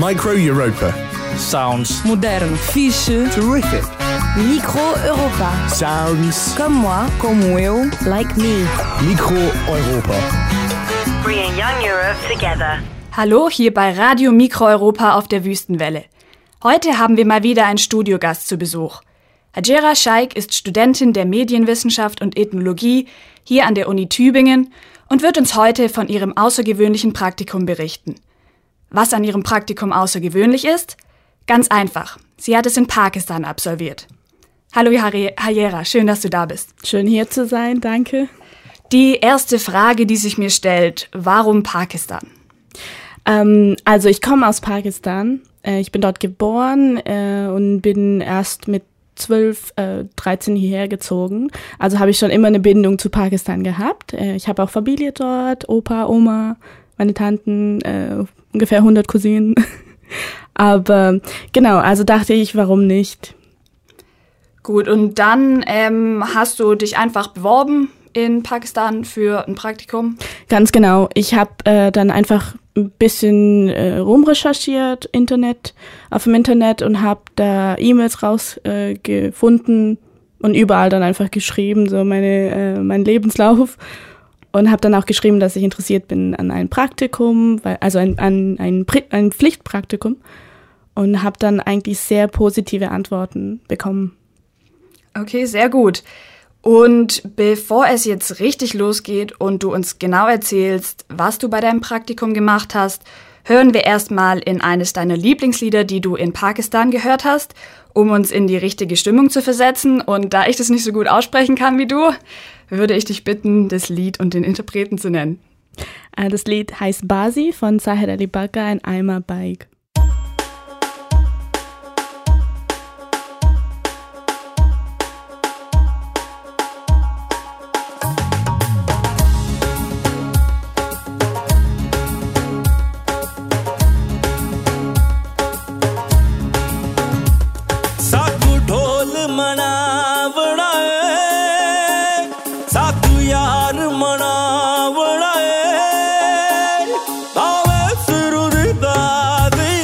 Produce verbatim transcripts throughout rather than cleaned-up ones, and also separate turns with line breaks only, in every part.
Micro Europa.
Sounds
Moderno, fixe,
Terrific.
Micro Europa.
Sounds.
Comme moi, como eu, like me.
Micro Europa.
Bringing young Europe together.
Hallo, hier bei Radio Micro Europa auf der Wüstenwelle. Heute haben wir mal wieder einen Studiogast zu Besuch. Hajera Shaikh ist Studentin der Medienwissenschaft und Ethnologie hier an der Uni Tübingen und wird uns heute von ihrem außergewöhnlichen Praktikum berichten. Was an ihrem Praktikum außergewöhnlich ist? Ganz einfach. Sie hat es in Pakistan absolviert. Hallo Hajera, schön, dass du da bist.
Schön hier zu sein, danke.
Die erste Frage, die sich mir stellt, warum Pakistan?
Ähm, also ich komme aus Pakistan. Äh, ich bin dort geboren äh, und bin erst mit zwölf, äh, dreizehn hierher gezogen. Also habe ich schon immer eine Bindung zu Pakistan gehabt. Äh, ich habe auch Familie dort, Opa, Oma, meine Tanten, äh, ungefähr hundert Cousinen. Aber genau, also dachte ich, warum nicht?
Gut, und dann ähm, hast du dich einfach beworben in Pakistan für ein Praktikum? Ganz
genau. Ich habe äh, dann einfach ein bisschen äh, rumrecherchiert, Internet, auf dem Internet und habe da E-Mails rausgefunden äh, und überall dann einfach geschrieben, so meine äh, mein Lebenslauf. Und habe dann auch geschrieben, dass ich interessiert bin an einem Praktikum, weil, also ein, an ein, ein Pflichtpraktikum. Und habe dann eigentlich sehr positive Antworten bekommen.
Okay, sehr gut. Und bevor es jetzt richtig losgeht und du uns genau erzählst, was du bei deinem Praktikum gemacht hast, hören wir erstmal in eines deiner Lieblingslieder, die du in Pakistan gehört hast, um uns in die richtige Stimmung zu versetzen. Und da ich das nicht so gut aussprechen kann wie du, würde ich dich bitten, das Lied und den Interpreten zu nennen.
Das Lied heißt Bazi von Zahir Ali Bagga und Aima Baig.
Bazi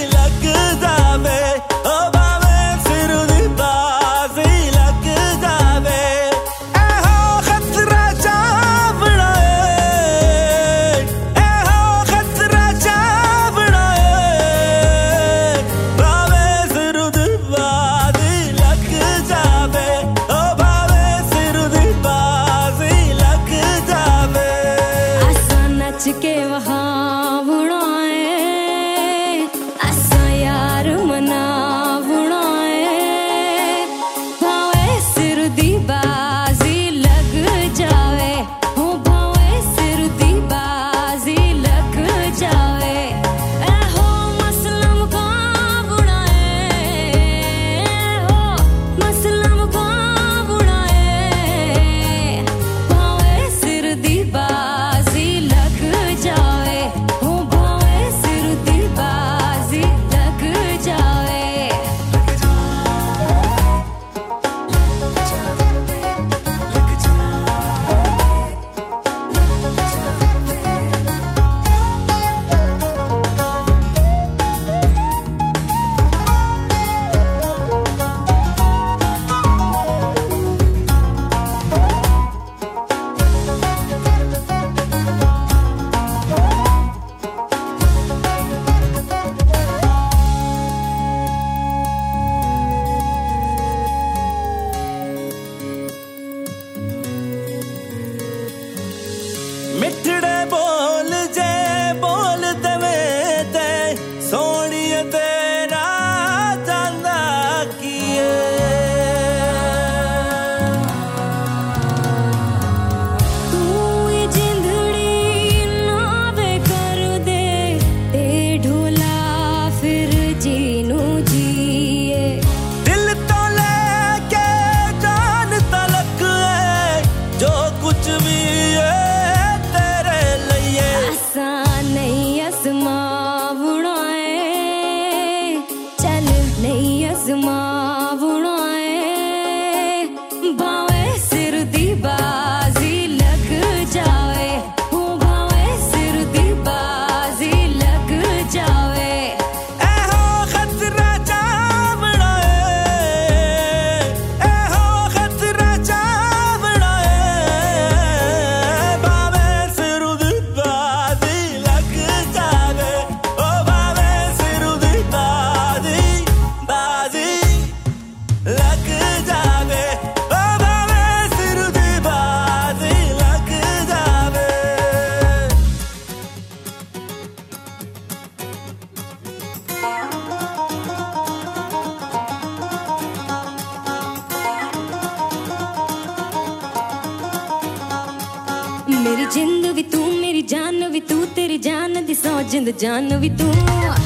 जान भी तू तेरी जान दी सौ जिंद जान भी तू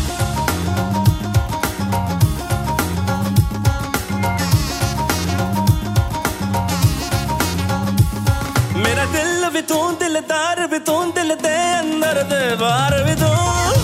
मेरा दिल भी तू दिलदार भी तू दिल दे अंदर दे बाहर भी तू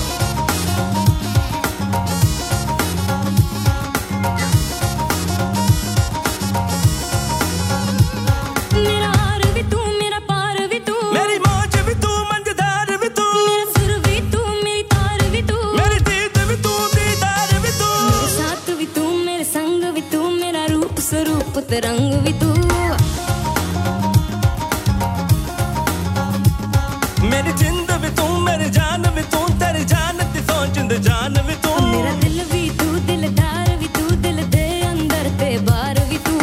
मेरा हार भी तू मेरा पार भी तू
मेरी मौज भी तू मंजदार भी तू
मेरा सुर भी तू मेरी तार भी तू
मेरी जीत भी तू दीदार भी तू
मेरे साथ भी तू मेरे संग भी तू मेरा रूप स्वरूप तरंग भी तू
मेरी जिंद भी तू मेरी जान भी तू तेरी जान दी सौ जिंद जान भी तू
मेरा दिल भी तू दिलदार भी तू दिल दे अंदर ते बाहर भी तू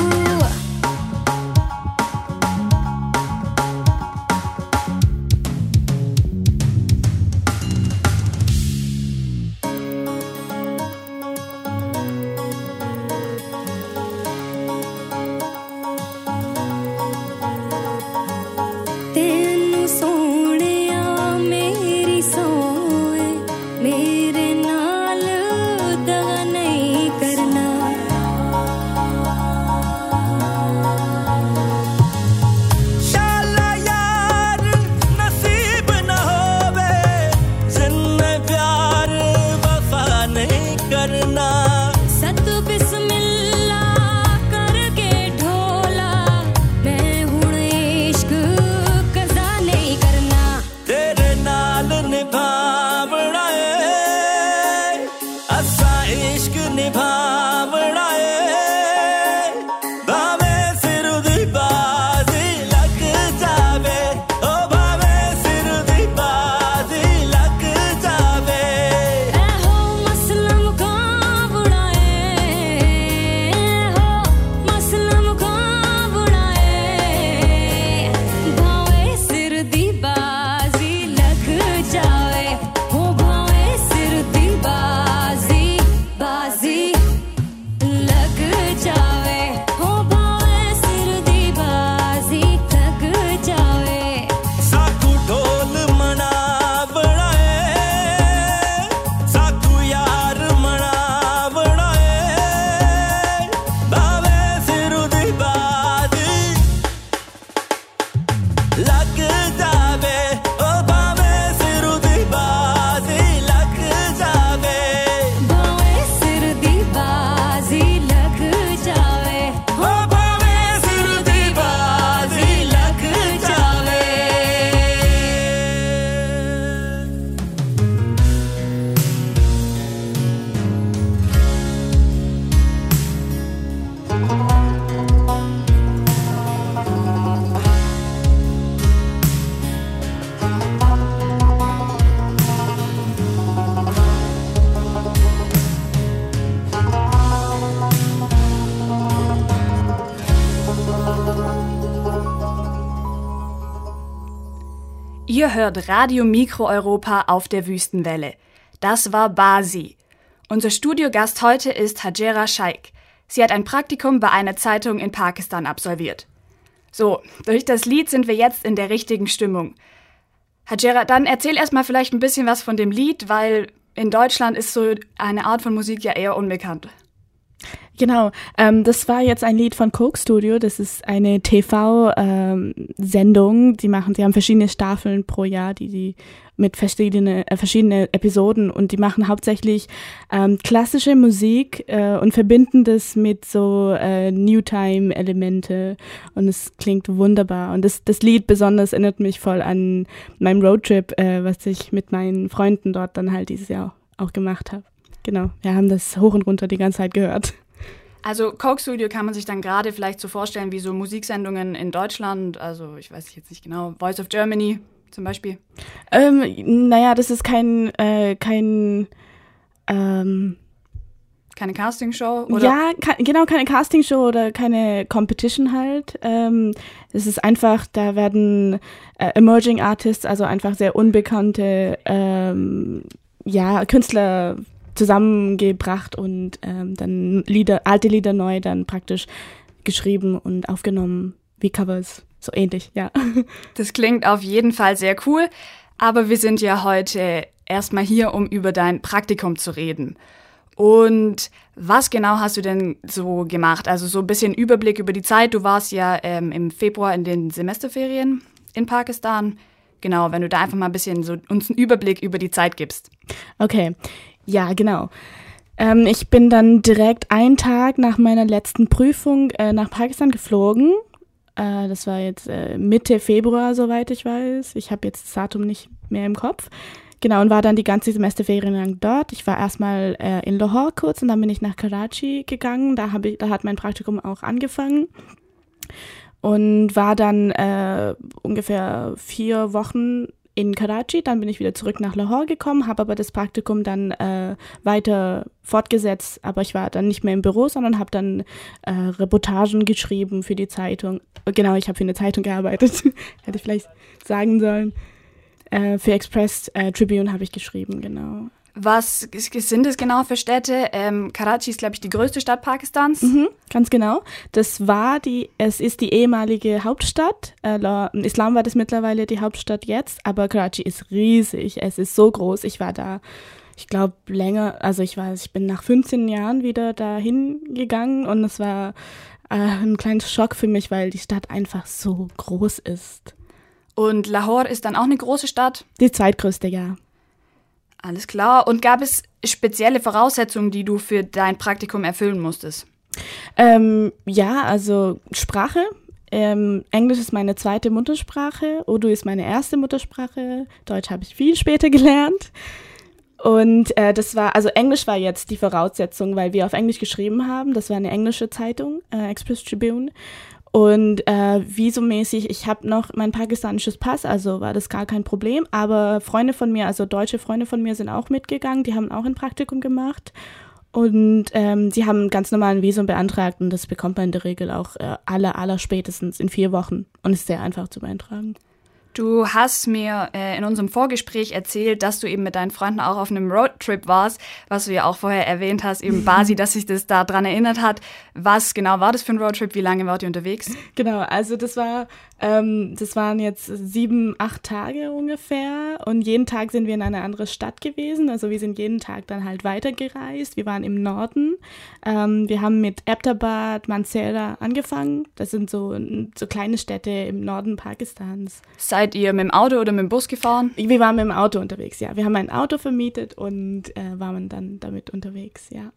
तेनू सोहणिया मेरी सोए मेरे नाल दगा नहीं करना
शाला यार नसीब न होवे जिन्ने प्यार वफा नहीं करना
सत बिस्मिल्ला करके ढोला मैं हुण इश्क कज़ा नहीं करना
तेरे नाल निभावना है असा इश्क निभावना है भावे सिर दी बाजी लग जावे ओ भावे सिर दी बाजी लग जावे
ऐ हो मसला मुकाबला है हो मसला मुकाबला है भावे सिर दी बाजी लग जावे हो भावे सिर दी बाजी बाजी लग जावे हो भावे सिर दी बाजी लग जावे
साकू ढोल मनावना है साकू यार मनावना है भावे सिर दी बाजी लग जावे ओ भावे सिर दी बाजी लग जावे
भावे सिर दी बाजी लग जावे
ओ भावे सिर दी बाजी लग जावे
Ihr hört Radio Mikro Europa auf der Wüstenwelle. Das war Basi. Unser Studiogast heute ist Hajera Shaikh. Sie hat ein Praktikum bei einer Zeitung in Pakistan absolviert. So, durch das Lied sind wir jetzt in der richtigen Stimmung. Hajera, dann erzähl erstmal vielleicht ein bisschen was von dem Lied, weil in Deutschland ist so eine Art von Musik ja eher unbekannt.
Genau, ähm, das war jetzt ein Lied von Coke Studio. Das ist eine T V-Sendung. Ähm, die machen, die haben verschiedene Staffeln pro Jahr, die die mit verschiedene äh, verschiedene Episoden und die machen hauptsächlich ähm, klassische Musik äh, und verbinden das mit so äh, New-Time-Elemente und es klingt wunderbar. Und das das Lied besonders erinnert mich voll an meinen Roadtrip, äh, was ich mit meinen Freunden dort dann halt dieses Jahr auch, auch gemacht habe. Genau, wir haben das hoch und runter die ganze Zeit gehört.
Also Coke Studio kann man sich dann gerade vielleicht so vorstellen wie so Musiksendungen in Deutschland, also ich weiß jetzt nicht genau, Voice of Germany zum Beispiel.
Ähm, naja, das ist kein, äh, kein, ähm,
keine Castingshow? Oder?
Ja, ka- genau, keine Castingshow oder keine Competition halt. Ähm, es ist einfach, da werden äh, Emerging Artists, also einfach sehr unbekannte ähm, ja, Künstler zusammengebracht und ähm, dann Lieder, alte Lieder neu dann praktisch geschrieben und aufgenommen wie Covers, so ähnlich, ja.
Das klingt auf jeden Fall sehr cool. Aber wir sind ja heute erstmal hier, um über dein Praktikum zu reden. Und was genau hast du denn so gemacht? Also so ein bisschen Überblick über die Zeit. Du warst ja ähm, im Februar in den Semesterferien in Pakistan. Genau, wenn du da einfach mal ein bisschen so uns einen Überblick über die Zeit gibst.
Okay, ja, genau. Ähm, ich bin dann direkt einen Tag nach meiner letzten Prüfung äh, nach Pakistan geflogen. Äh, das war jetzt äh, Mitte Februar, soweit ich weiß. Ich habe jetzt das Datum nicht mehr im Kopf. Genau, und war dann die ganze Semesterferien lang dort. Ich war erstmal äh, in Lahore kurz und dann bin ich nach Karachi gegangen. Da, hab ich, da hat mein Praktikum auch angefangen. Und war dann äh, ungefähr vier Wochen in Karachi, dann bin ich wieder zurück nach Lahore gekommen, habe aber das Praktikum dann äh, weiter fortgesetzt, aber ich war dann nicht mehr im Büro, sondern habe dann äh, Reportagen geschrieben für die Zeitung. Genau, ich habe für eine Zeitung gearbeitet, hätte ich vielleicht sagen sollen. Äh, für Express äh, Tribune habe ich geschrieben, genau.
Was sind es genau für Städte? Ähm, Karachi ist, glaube ich, die größte Stadt Pakistans.
Mhm, ganz genau. Das war die, es ist die ehemalige Hauptstadt. Äh, Islam war das mittlerweile die Hauptstadt jetzt, aber Karachi ist riesig. Es ist so groß. Ich war da, ich glaube, länger, also ich weiß, ich bin nach fünfzehn Jahren wieder dahin gegangen und es war äh, ein kleiner Schock für mich, weil die Stadt einfach so groß ist.
Und Lahore ist dann auch eine große Stadt?
Die zweitgrößte, ja.
Alles klar. Und gab es spezielle Voraussetzungen, die du für dein Praktikum erfüllen musstest?
Ähm, ja, also Sprache. Ähm, Englisch ist meine zweite Muttersprache. Urdu ist meine erste Muttersprache. Deutsch habe ich viel später gelernt. Und äh, das war, also Englisch war jetzt die Voraussetzung, weil wir auf Englisch geschrieben haben. Das war eine englische Zeitung, äh, Express Tribune. Und äh, visumäßig, ich habe noch mein pakistanisches Pass, also war das gar kein Problem. Aber Freunde von mir, also deutsche Freunde von mir sind auch mitgegangen, die haben auch ein Praktikum gemacht. Und ähm, sie haben ganz normal ein Visum beantragt und das bekommt man in der Regel auch äh, aller, aller spätestens in vier Wochen und ist sehr einfach zu beantragen.
Du hast mir äh, in unserem Vorgespräch erzählt, dass du eben mit deinen Freunden auch auf einem Roadtrip warst, was du ja auch vorher erwähnt hast, eben Basi, dass sich das da dran erinnert hat. Was genau war das für ein Roadtrip? Wie lange wart ihr unterwegs?
Genau, also das war, ähm, das waren jetzt sieben, acht Tage ungefähr und jeden Tag sind wir in eine andere Stadt gewesen. Also wir sind jeden Tag dann halt weitergereist. Wir waren im Norden. Ähm, wir haben mit Abbottabad, Mansehra angefangen. Das sind so, so kleine Städte im Norden Pakistans.
Seid ihr mit dem Auto oder mit dem Bus gefahren?
Wir waren mit dem Auto unterwegs, ja. Wir haben ein Auto vermietet und äh, waren dann damit unterwegs, ja.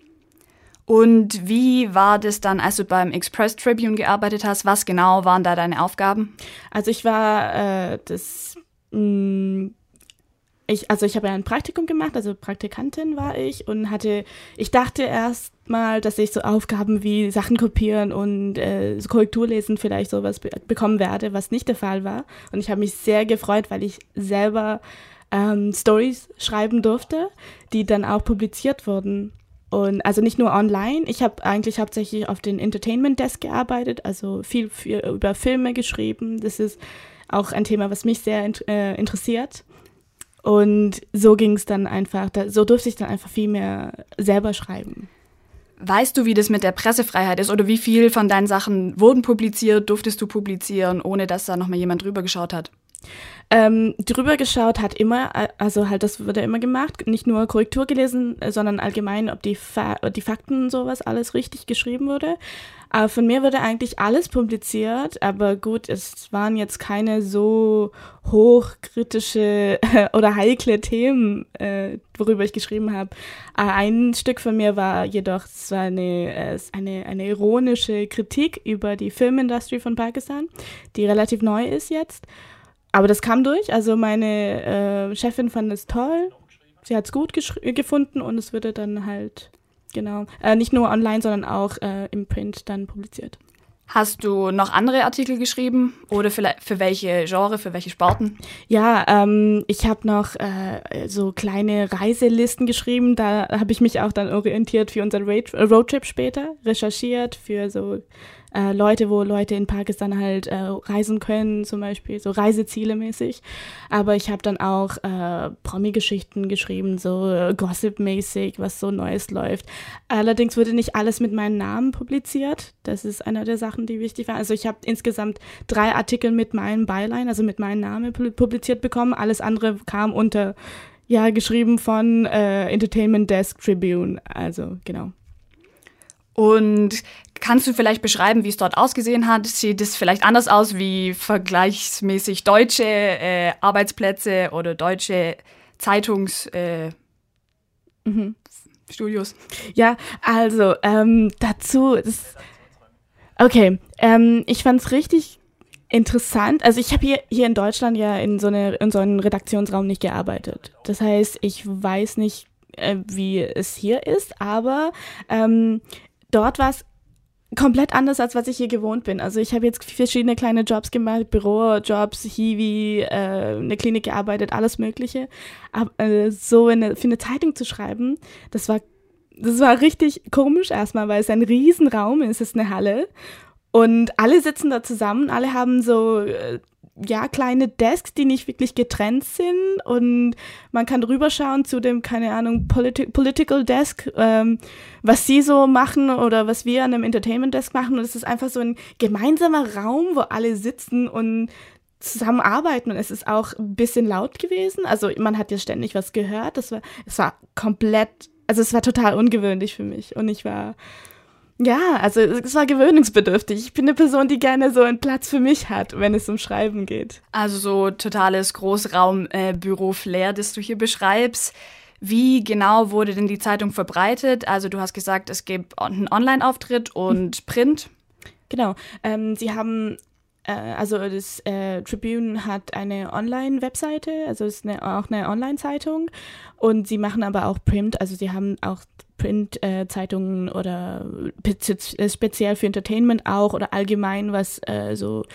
Und wie war das dann, als du beim Express Tribune gearbeitet hast? Was genau waren da deine Aufgaben?
Also ich war äh, das, mh, ich, also ich habe ja ein Praktikum gemacht, also Praktikantin war ich und hatte, ich dachte erst mal, dass ich so Aufgaben wie Sachen kopieren und äh, so Korrekturlesen vielleicht sowas be- bekommen werde, was nicht der Fall war. Und ich habe mich sehr gefreut, weil ich selber ähm, Stories schreiben durfte, die dann auch publiziert wurden. Und also nicht nur online, ich habe eigentlich hauptsächlich auf den Entertainment Desk gearbeitet, also viel für, über Filme geschrieben. Das ist auch ein Thema, was mich sehr äh, interessiert. Und so ging es dann einfach, da, so durfte ich dann einfach viel mehr selber schreiben.
Weißt du, wie das mit der Pressefreiheit ist oder wie viel von deinen Sachen wurden publiziert, durftest du publizieren, ohne dass da nochmal jemand drüber geschaut hat?
Ähm, drüber geschaut hat immer, also halt das wurde immer gemacht, nicht nur Korrektur gelesen, sondern allgemein, ob die, Fa- die Fakten und sowas alles richtig geschrieben wurde. Aber von mir wurde eigentlich alles publiziert, aber gut, es waren jetzt keine so hochkritische oder heikle Themen, äh, worüber ich geschrieben habe. Ein Stück von mir war jedoch, es war eine, eine, eine ironische Kritik über die Filmindustrie von Pakistan, die relativ neu ist jetzt. Aber das kam durch, also meine äh, Chefin fand es toll, sie hat es gut gesch- gefunden und es wurde dann halt, genau, äh, nicht nur online, sondern auch äh, im Print dann publiziert.
Hast du noch andere Artikel geschrieben oder vielleicht für welche Genre, für welche Sparten?
Ja, ähm, ich habe noch äh, so kleine Reiselisten geschrieben, da habe ich mich auch dann orientiert für unseren Roadtrip später, recherchiert für so äh, Leute, wo Leute in Pakistan halt äh, reisen können, zum Beispiel, so Reiseziele mäßig. Aber ich habe dann auch äh, Promi-Geschichten geschrieben, so äh, Gossip-mäßig, was so Neues läuft. Allerdings wurde nicht alles mit meinem Namen publiziert. Das ist eine der Sachen, die wichtig waren. Also ich habe insgesamt drei Artikel mit meinem Byline, also mit meinem Namen publiziert bekommen. Alles andere kam unter, ja, geschrieben von äh, Entertainment Desk Tribune. Also, genau.
Und kannst du vielleicht beschreiben, wie es dort ausgesehen hat? Sieht es vielleicht anders aus wie vergleichsmäßig deutsche äh, Arbeitsplätze oder deutsche Zeitungs äh, mhm. Studios?
Ja, also ähm, dazu, das, okay, ähm, ich fand's richtig interessant. Also ich habe hier, hier in Deutschland ja in so, eine, in so einem Redaktionsraum nicht gearbeitet. Das heißt, ich weiß nicht, äh, wie es hier ist, aber ähm, dort war es komplett anders, als was ich hier gewohnt bin. Also ich habe jetzt verschiedene kleine Jobs gemacht, Bürojobs, Hiwi, äh, in der Klinik gearbeitet, alles Mögliche. Aber äh, so eine, für eine Zeitung zu schreiben, das war, das war richtig komisch erstmal, weil es ein Riesenraum ist, es ist eine Halle. Und alle sitzen da zusammen, alle haben so, äh, ja, kleine Desks, die nicht wirklich getrennt sind und man kann rüberschauen zu dem, keine Ahnung, Politi- Political Desk, ähm, was sie so machen oder was wir an einem Entertainment Desk machen, und es ist einfach so ein gemeinsamer Raum, wo alle sitzen und zusammen arbeiten, und es ist auch ein bisschen laut gewesen, also man hat ja ständig was gehört, das war, es war komplett, also es war total ungewöhnlich für mich, und ich war... Ja, also es war gewöhnungsbedürftig. Ich bin eine Person, die gerne so einen Platz für mich hat, wenn es um Schreiben geht.
Also so totales Großraumbüro-Flair, das du hier beschreibst. Wie genau wurde denn die Zeitung verbreitet? Also du hast gesagt, es gibt einen Online-Auftritt und Print.
Genau, ähm, sie haben... Also das äh, Tribune hat eine Online-Webseite, also es ist eine, auch eine Online-Zeitung, und sie machen aber auch Print, also sie haben auch Print-Zeitungen äh, oder speziell für Entertainment auch oder allgemein, was äh, so,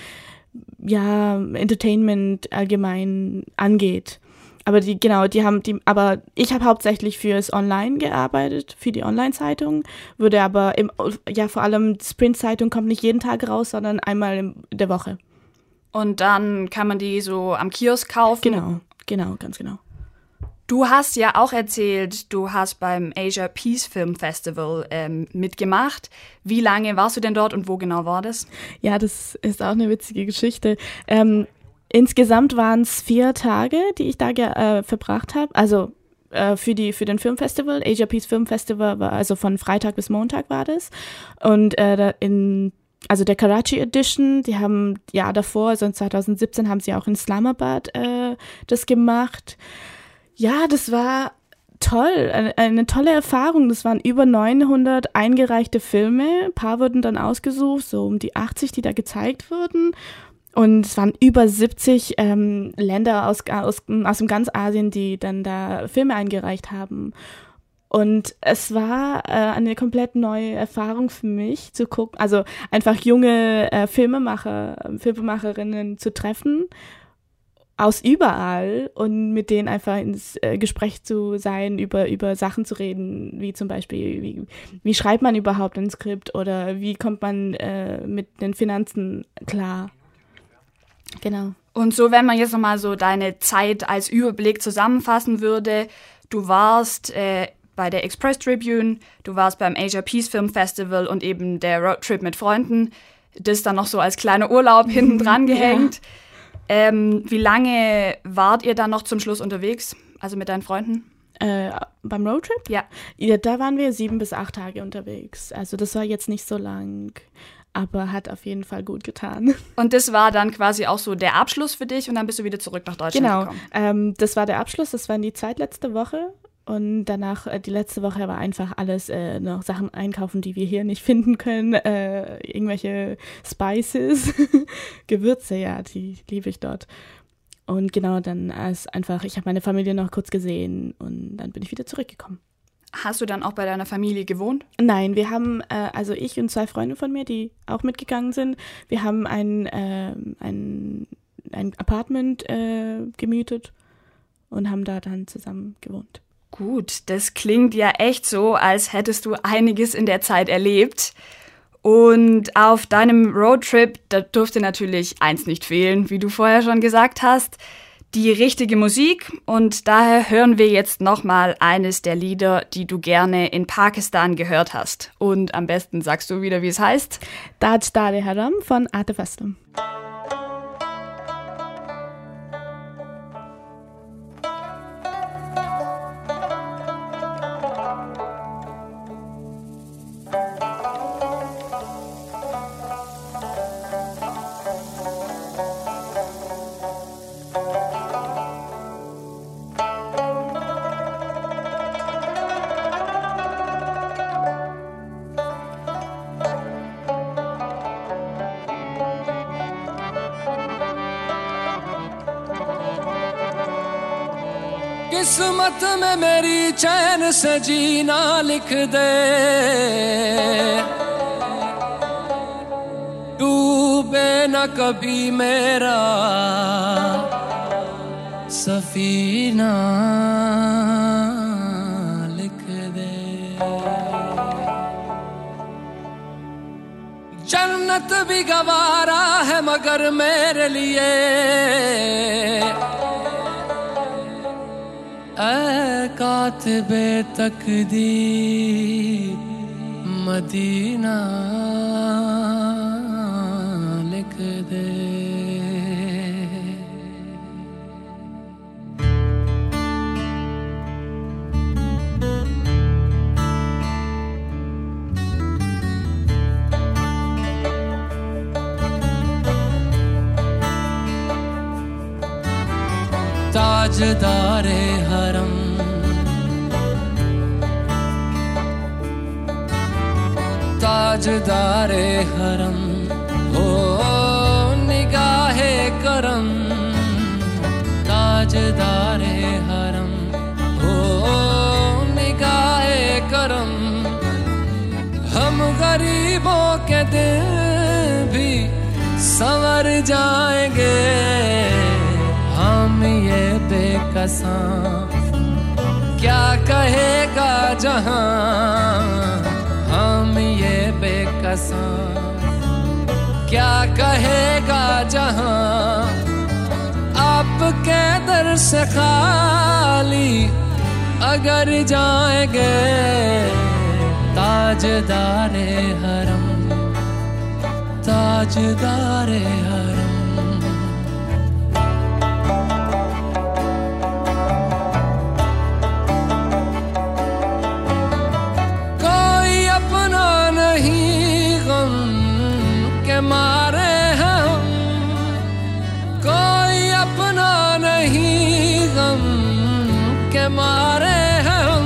ja, Entertainment allgemein angeht. Aber die, genau, die haben, die, aber ich habe hauptsächlich fürs Online gearbeitet, für die Online-Zeitung, würde aber, im, ja, vor allem die Print-Zeitung kommt nicht jeden Tag raus, sondern einmal in der Woche.
Und dann kann man die so am Kiosk kaufen?
Genau, genau, ganz genau.
Du hast ja auch erzählt, du hast beim Asia Peace Film Festival ähm, mitgemacht. Wie lange warst du denn dort und wo genau war das?
Ja, das ist auch eine witzige Geschichte. Ähm, Insgesamt waren es vier Tage, die ich da ge- äh, verbracht habe. Also äh, für die für den Filmfestival, Asia Peace Film Festival war also von Freitag bis Montag war das. Und äh, da in also der Karachi Edition, die haben ja davor, also zwanzig siebzehn haben sie auch in Islamabad äh, das gemacht. Ja, das war toll, eine, eine tolle Erfahrung. Das waren über neunhundert eingereichte Filme. Ein paar wurden dann ausgesucht, so um die achtzig, die da gezeigt wurden. Und es waren über siebzig ähm, Länder aus, aus, aus dem ganz Asien, die dann da Filme eingereicht haben. Und es war äh, eine komplett neue Erfahrung für mich, zu gucken, also einfach junge äh, Filmemacher, Filmemacherinnen zu treffen, aus überall, und mit denen einfach ins äh, Gespräch zu sein, über, über Sachen zu reden, wie zum Beispiel, wie, wie schreibt man überhaupt ein Skript oder wie kommt man äh, mit den Finanzen klar. Genau.
Und so, wenn man jetzt nochmal so deine Zeit als Überblick zusammenfassen würde, du warst äh, bei der Express Tribune, du warst beim Asia Peace Film Festival und eben der Roadtrip mit Freunden, das dann noch so als kleiner Urlaub hinten dran gehängt. Ja. Ähm, wie lange wart ihr dann noch zum Schluss unterwegs, also mit deinen Freunden?
Äh, beim Roadtrip?
Ja.
Ja. Da waren wir sieben bis acht Tage unterwegs, also das war jetzt nicht so lang. Aber hat auf jeden Fall gut getan.
Und das war dann quasi auch so der Abschluss für dich, und dann bist du wieder zurück nach Deutschland
genau.
gekommen?
Genau, ähm, das war der Abschluss, das war die zweitletzte Woche. Und danach, äh, die letzte Woche war einfach alles äh, noch Sachen einkaufen, die wir hier nicht finden können. Äh, irgendwelche Spices, Gewürze, ja, die liebe ich dort. Und genau, dann ist einfach, ich habe meine Familie noch kurz gesehen und dann bin ich wieder zurückgekommen.
Hast du dann auch bei deiner Familie gewohnt?
Nein, wir haben, äh, also ich und zwei Freunde von mir, die auch mitgegangen sind, wir haben ein, äh, ein, ein Apartment äh, gemietet und haben da dann zusammen gewohnt.
Gut, das klingt ja echt so, als hättest du einiges in der Zeit erlebt. Und auf deinem Roadtrip, da durfte natürlich eins nicht fehlen, wie du vorher schon gesagt hast, die richtige Musik. Und daher hören wir jetzt nochmal eines der Lieder, die du gerne in Pakistan gehört hast. Und am besten sagst du wieder, wie es heißt.
Tajdar-e Haram von Atif Aslam.
किस्मत में मेरी चैन से जीना लिख दे, डूबे न कभी मेरा सफीना लिख दे। जन्नत भी गवारा है मगर मेरे लिए ऐ कातिबे तकदीर मदीना लिख दे। ताजदारे हरम ताजदारे हरम हो निगाहे करम, ताजदारे हरम हो निगाहे करम। हम गरीबों के दिल भी संवर जाएंगे, हम ये बेकसां क्या कहेगा जहां, हम ये बेकसां क्या कहेगा जहां। आपके दर से खाली अगर जाएंगे, ताजदारे हरम ताजदारे हरम। मारे हम कोई अपना नहीं, गम के मारे हम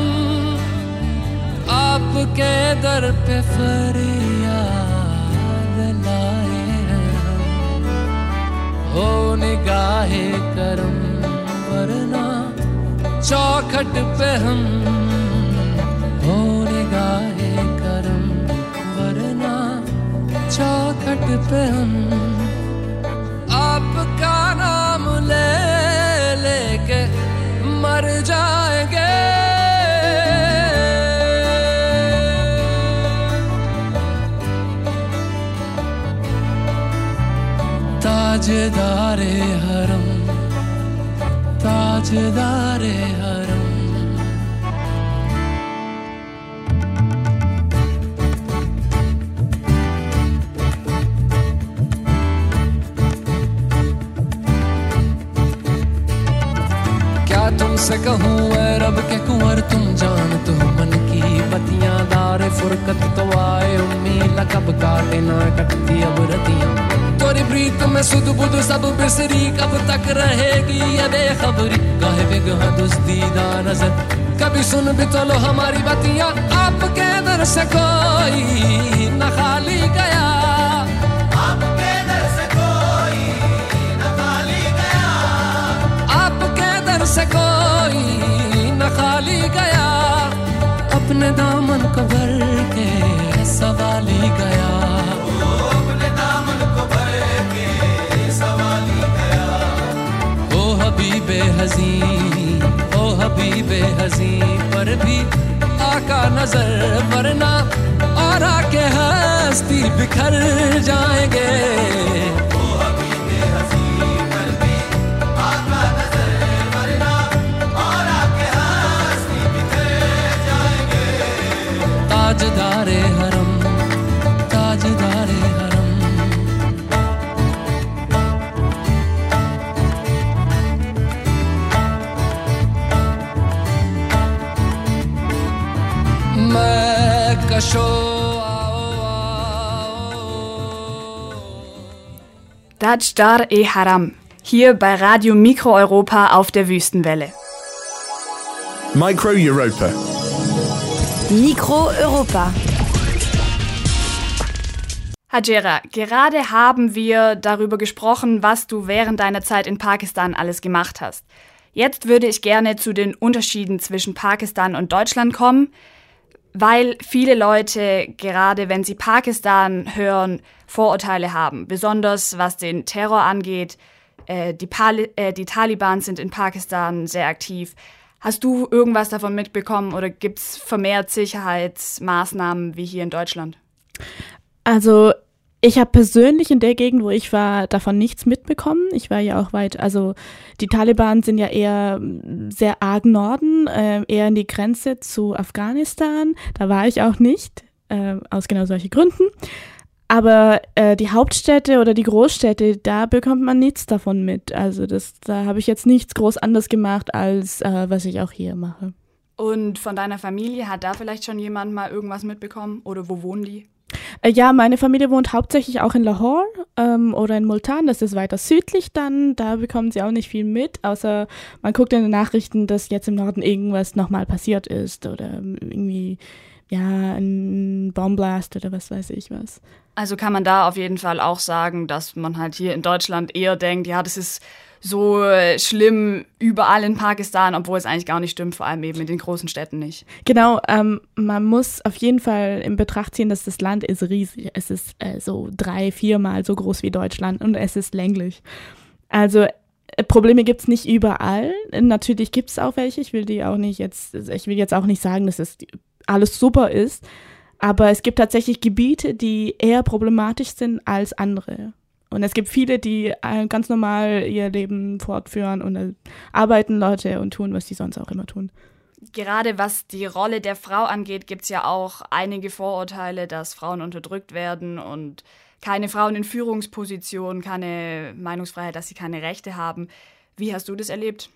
आपके दर पे फरियाद लाए हैं। हो निगाहे करम वरना चौखट पे हम, हो निगाहे करम वरना चौखट पे हम आपका नाम ले लेके मर जाएंगे। ताजदारे हरम ताजदारे हरम। तुमसे कहूँ ऐ रब के कुंवर तुम जानत हो मन की बतियां, दारे फुरकत तो आए उम्मीद कब काटे ना कटती अब रतियां। तोरी प्रीत में सुध बुध सब बिसरी, कब तक रहेगी ये बेखबरी। गाहे बेगहा दुस्तीदा नजर कभी सुन भी तो लो हमारी बतियां। आपके दर से कोई न खाली गया, आपके दर से कोई न खाली गया, आपके दर से कोई न खाली गया। अपने दामन को भर के सवाली गया, अपने दामन को भर के सवाली गया। ओ हबीबे हज़ीं ओ हबीबे हज़ीं पर भी आका नजर वरना और आके हस्ती बिखर जाएंगे ताजदारे हरम ताजदारे हरम मैं कशो
Tajdar e Haram, hier bei Radio Mikro Europa auf der Wüstenwelle.
Micro Europa.
Mikro Europa.
Hajera, gerade haben wir darüber gesprochen, was du während deiner Zeit in Pakistan alles gemacht hast. Jetzt würde ich gerne zu den Unterschieden zwischen Pakistan und Deutschland kommen, weil viele Leute, gerade wenn sie Pakistan hören, Vorurteile haben, besonders was den Terror angeht. Äh, die, Pali- äh, die Taliban sind in Pakistan sehr aktiv. Hast du irgendwas davon mitbekommen oder gibt es vermehrt Sicherheitsmaßnahmen wie hier in Deutschland?
Also ich habe persönlich in der Gegend, wo ich war, davon nichts mitbekommen. Ich war ja auch weit, also die Taliban sind ja eher sehr arg Norden, äh, eher in die Grenze zu Afghanistan. Da war ich auch nicht, äh, aus genau solchen Gründen. Aber äh, die Hauptstädte oder die Großstädte, da bekommt man nichts davon mit. Also das, da habe ich jetzt nichts groß anders gemacht, als äh, was ich auch hier mache.
Und von deiner Familie, hat da vielleicht schon jemand mal irgendwas mitbekommen? Oder wo wohnen die?
Äh, ja, meine Familie wohnt hauptsächlich auch in Lahore ähm, oder in Multan. Das ist weiter südlich dann. Da bekommen sie auch nicht viel mit, außer man guckt in den Nachrichten, dass jetzt im Norden irgendwas nochmal passiert ist oder irgendwie, ja, ein Bombblast oder was weiß ich was.
Also kann man da auf jeden Fall auch sagen, dass man halt hier in Deutschland eher denkt, ja, das ist so schlimm überall in Pakistan, obwohl es eigentlich gar nicht stimmt, vor allem eben in den großen Städten nicht.
Genau, ähm, man muss auf jeden Fall in Betracht ziehen, dass das Land ist riesig. Es ist äh, so drei, viermal so groß wie Deutschland und es ist länglich. Also äh, Probleme gibt's nicht überall. Natürlich gibt's auch welche. Ich will die auch nicht jetzt, ich will jetzt auch nicht sagen, dass es alles super ist. Aber es gibt tatsächlich Gebiete, die eher problematisch sind als andere. Und es gibt viele, die ganz normal ihr Leben fortführen und arbeiten Leute und tun, was die sonst auch immer tun.
Gerade was die Rolle der Frau angeht, gibt es ja auch einige Vorurteile, dass Frauen unterdrückt werden und keine Frauen in Führungspositionen, keine Meinungsfreiheit, dass sie keine Rechte haben. Wie hast du das erlebt?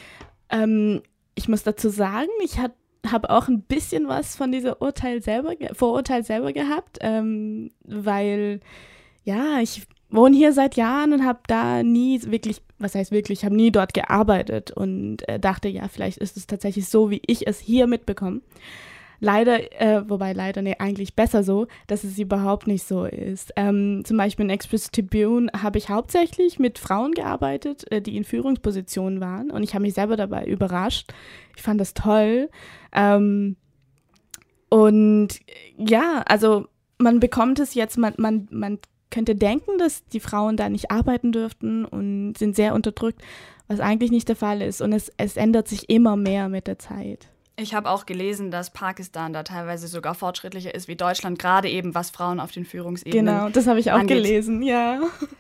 Ähm, ich muss dazu sagen, ich hatte habe auch ein bisschen was von dieser Urteil selber, Vorurteil selber gehabt, ähm, weil, ja, ich wohne hier seit Jahren und habe da nie wirklich, was heißt wirklich, habe nie dort gearbeitet und äh, dachte, ja, vielleicht ist es tatsächlich so, wie ich es hier mitbekomme. Leider, äh, wobei leider, nee, eigentlich besser so, dass es überhaupt nicht so ist. Ähm, zum Beispiel in Express Tribune habe ich hauptsächlich mit Frauen gearbeitet, äh, die in Führungspositionen waren und ich habe mich selber dabei überrascht. Ich fand das toll. Ähm, und ja, also man bekommt es jetzt, man, man, man könnte denken, dass die Frauen da nicht arbeiten dürften und sind sehr unterdrückt, was eigentlich nicht der Fall ist und es, es ändert sich immer mehr mit der Zeit.
Ich habe auch gelesen, dass Pakistan da teilweise sogar fortschrittlicher ist wie Deutschland, gerade eben was Frauen auf den Führungsebenen
Genau, das habe ich auch
angeht.
gelesen, ja.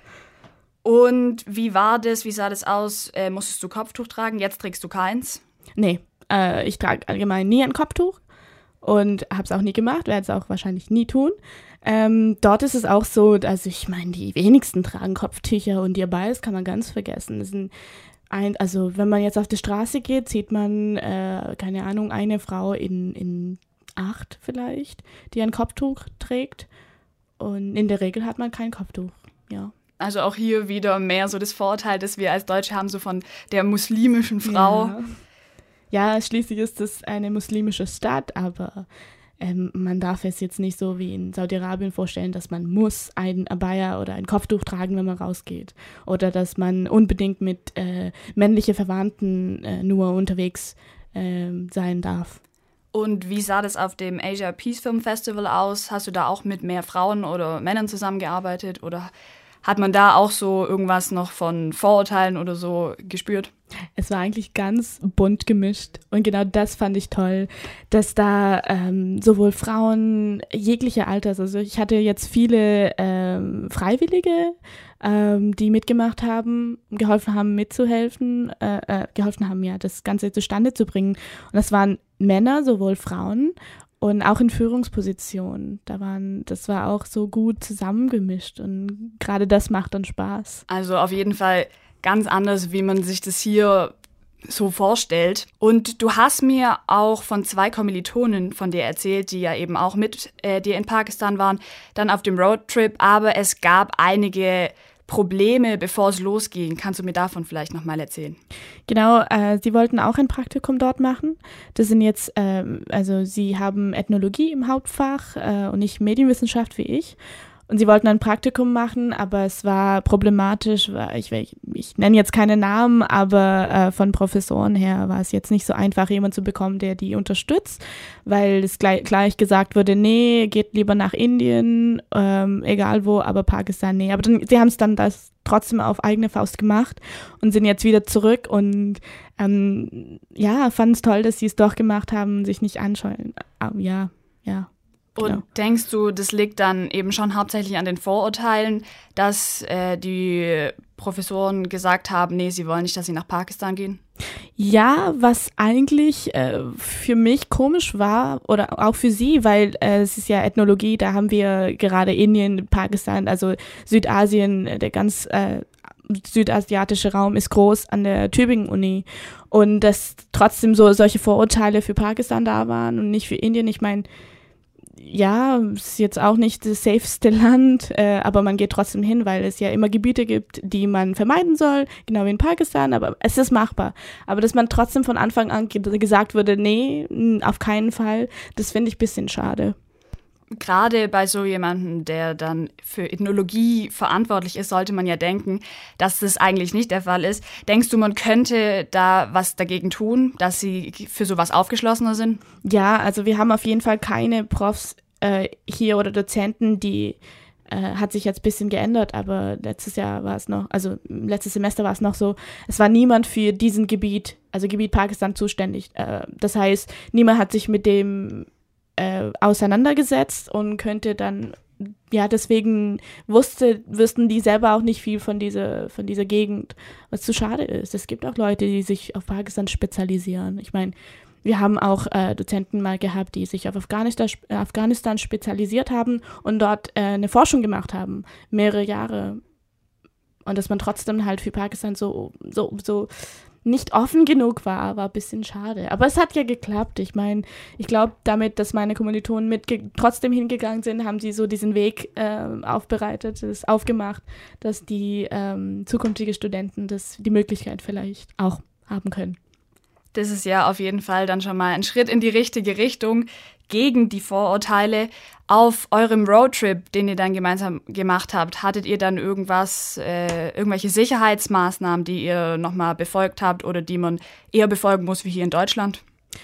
Und wie war das, wie sah das aus? Äh, musstest du Kopftuch tragen? Jetzt trägst du keins?
Nee, äh, ich trage allgemein nie ein Kopftuch und habe es auch nie gemacht, werde es auch wahrscheinlich nie tun. Ähm, dort ist es auch so, also ich meine, die wenigsten tragen Kopftücher und ihr Beiß kann man ganz vergessen. Das sind Ein, also wenn man jetzt auf die Straße geht, sieht man, äh, keine Ahnung, eine Frau in, in acht vielleicht, die ein Kopftuch trägt. Und in der Regel hat man kein Kopftuch, ja.
Also auch hier wieder mehr so das Vorurteil, das wir als Deutsche haben, so von der muslimischen Frau.
Ja, ja, schließlich ist es eine muslimische Stadt, aber ähm, man darf es jetzt nicht so wie in Saudi-Arabien vorstellen, dass man muss ein Abaya oder ein Kopftuch tragen, wenn man rausgeht. Oder dass man unbedingt mit äh, männlichen Verwandten äh, nur unterwegs äh, sein darf.
Und wie sah das auf dem Asia Peace Film Festival aus? Hast du da auch mit mehr Frauen oder Männern zusammengearbeitet? Oder Hat man da auch so irgendwas noch von Vorurteilen oder so gespürt?
Es war eigentlich ganz bunt gemischt und genau das fand ich toll, dass da ähm, sowohl Frauen jeglicher Alters, also ich hatte jetzt viele ähm, Freiwillige, ähm, die mitgemacht haben, geholfen haben mitzuhelfen, äh, äh, geholfen haben, ja, das Ganze zustande zu bringen. Und das waren Männer, sowohl Frauen und auch in Führungspositionen. Da waren, das war auch so gut zusammengemischt und gerade das macht dann Spaß.
Also auf jeden Fall ganz anders, wie man sich das hier so vorstellt. Und du hast mir auch von zwei Kommilitonen von dir erzählt, die ja eben auch mit äh, dir in Pakistan waren, dann auf dem Roadtrip. Aber es gab einige Probleme, bevor es losging. Kannst du mir davon vielleicht nochmal erzählen?
Genau, äh, sie wollten auch ein Praktikum dort machen. Das sind jetzt, ähm, also sie haben Ethnologie im Hauptfach äh, und nicht Medienwissenschaft wie ich. Und sie wollten ein Praktikum machen, aber es war problematisch. Ich, ich, ich nenne jetzt keine Namen, aber äh, von Professoren her war es jetzt nicht so einfach, jemanden zu bekommen, der die unterstützt, weil es gleich, gleich gesagt wurde, nee, geht lieber nach Indien, ähm, egal wo, aber Pakistan, nee. Aber dann, sie haben es dann das trotzdem auf eigene Faust gemacht und sind jetzt wieder zurück und ähm, ja, fanden es toll, dass sie es doch gemacht haben, sich nicht anschauen. Ähm, ja, ja.
Und
Genau.
Denkst du, das liegt dann eben schon hauptsächlich an den Vorurteilen, dass äh, die Professoren gesagt haben, nee, sie wollen nicht, dass sie nach Pakistan gehen?
Ja, was eigentlich äh, für mich komisch war oder auch für sie, weil äh, es ist ja Ethnologie, da haben wir gerade Indien, Pakistan, also Südasien, der ganz äh, südasiatische Raum ist groß an der Tübingen-Uni und dass trotzdem so solche Vorurteile für Pakistan da waren und nicht für Indien. Ich meine, ja, ist jetzt auch nicht das safeste Land, äh, aber man geht trotzdem hin, weil es ja immer Gebiete gibt, die man vermeiden soll, genau wie in Pakistan, aber es ist machbar. Aber dass man trotzdem von Anfang an ge- gesagt wurde, nee, auf keinen Fall, das finde ich ein bisschen schade.
Gerade bei so jemandem, der dann für Ethnologie verantwortlich ist, sollte man ja denken, dass das eigentlich nicht der Fall ist. Denkst du, man könnte da was dagegen tun, dass sie für sowas aufgeschlossener sind?
Ja, also wir haben auf jeden Fall keine Profs äh, hier oder Dozenten, die äh, hat sich jetzt ein bisschen geändert, aber letztes Jahr war es noch, also letztes Semester war es noch so, es war niemand für diesen Gebiet, also Gebiet Pakistan zuständig. Äh, das heißt, niemand hat sich mit dem Äh, auseinandergesetzt und könnte dann, ja, deswegen wusste, wüssten die selber auch nicht viel von dieser, von dieser Gegend, was zu schade ist. Es gibt auch Leute, die sich auf Pakistan spezialisieren. Ich meine, wir haben auch äh, Dozenten mal gehabt, die sich auf Afghanistan, Afghanistan spezialisiert haben und dort äh, eine Forschung gemacht haben, mehrere Jahre. Und dass man trotzdem halt für Pakistan so, so, so nicht offen genug war, war ein bisschen schade. Aber es hat ja geklappt. Ich meine, ich glaube, damit, dass meine Kommilitonen mit trotzdem hingegangen sind, haben sie so diesen Weg äh, aufbereitet, das aufgemacht, dass die ähm, zukünftige Studenten das, die Möglichkeit vielleicht auch haben können.
Das ist ja auf jeden Fall dann schon mal ein Schritt in die richtige Richtung gegen die Vorurteile. Auf eurem Roadtrip, den ihr dann gemeinsam gemacht habt, hattet ihr dann irgendwas, äh, irgendwelche Sicherheitsmaßnahmen, die ihr nochmal befolgt habt oder die man eher befolgen muss wie hier in Deutschland?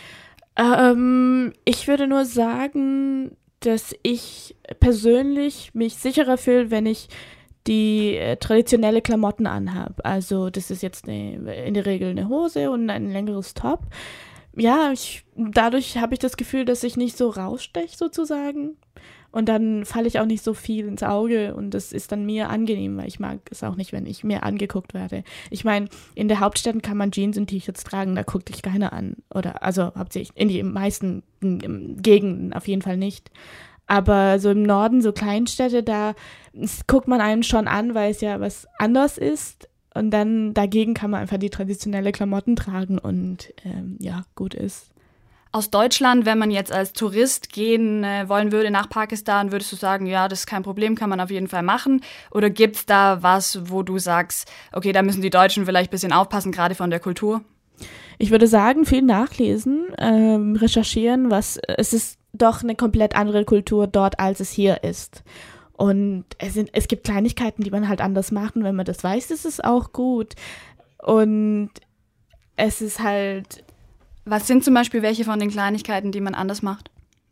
Ähm, ich würde nur sagen, dass ich persönlich mich sicherer fühle, wenn ich die äh, traditionelle Klamotten anhabe. Also das ist jetzt eine, in der Regel eine Hose und ein längeres Top. Ja, ich, dadurch habe ich das Gefühl, dass ich nicht so raussteche sozusagen. Und dann falle ich auch nicht so viel ins Auge und das ist dann mir angenehm, weil ich mag es auch nicht, wenn ich mir angeguckt werde. Ich meine, in der Hauptstadt kann man Jeans und T-Shirts tragen, da guckt dich keiner an. Oder also hauptsächlich in den meisten Gegenden auf jeden Fall nicht. Aber so im Norden, so Kleinstädte, da guckt man einen schon an, weil es ja was anders ist. Und dann dagegen kann man einfach die traditionelle Klamotten tragen und ähm, ja, gut ist.
Aus Deutschland, wenn man jetzt als Tourist gehen äh, wollen würde nach Pakistan, würdest du sagen, ja, das ist kein Problem, kann man auf jeden Fall machen? Oder gibt's da was, wo du sagst, okay, da müssen die Deutschen vielleicht ein bisschen aufpassen, gerade von der Kultur?
Ich würde sagen, viel nachlesen, ähm, recherchieren, was es ist doch eine komplett andere Kultur dort, als es hier ist. Und es, sind, es gibt Kleinigkeiten, die man halt anders macht. Und wenn man das weiß, ist es auch gut. Und es ist halt...
Was sind zum Beispiel welche von den Kleinigkeiten, die man anders macht?